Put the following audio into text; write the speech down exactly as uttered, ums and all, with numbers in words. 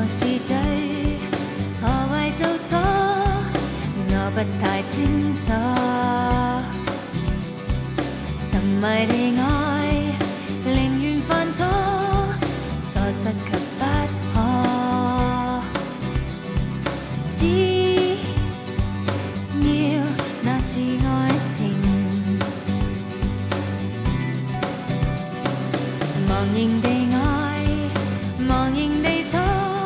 是对，何谓做错，我不太清楚。沉迷地愛，寧願犯錯，錯失卻不可。只要那是愛情，茫然地。